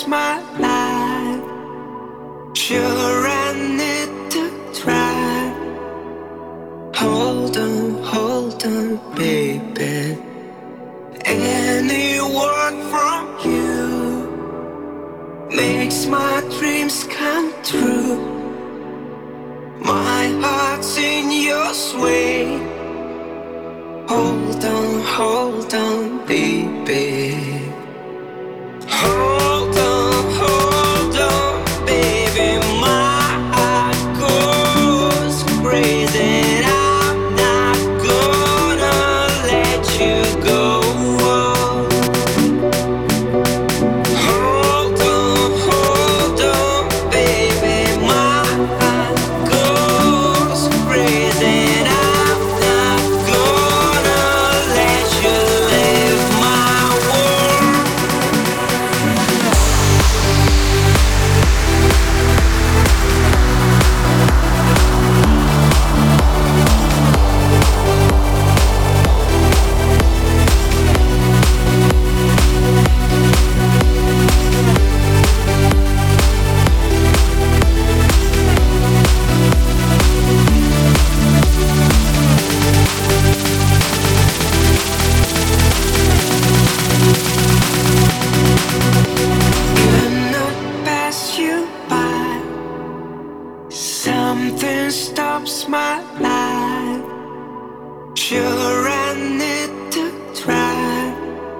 stops my life. Sure, I need to try. Hold on, baby. Any word from you makes my dreams come true. My heart's in your sway. Hold on, baby. Hold on, baby. My heart goes crazy. I'm not gonna let you go. Hold on, baby. My heart goes crazy. I'm not gonna let you live my world. Cannot pass you by. Something stops my life. Sure, I need to try.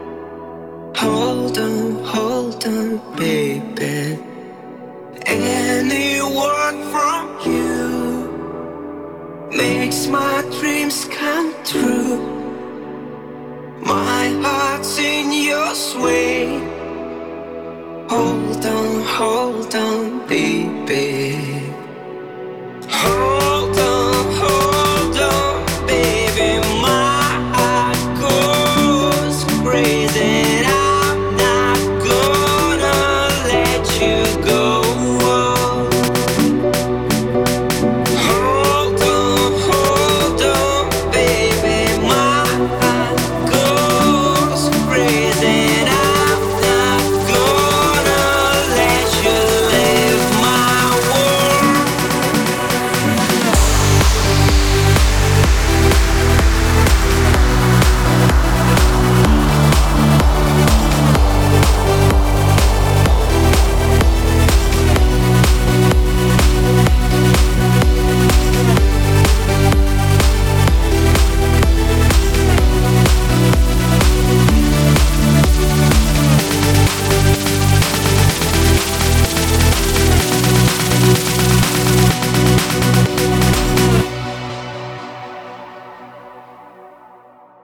Hold on, baby. Any word from you makes my dreams come true. My heart's in your sway. Hold on, baby.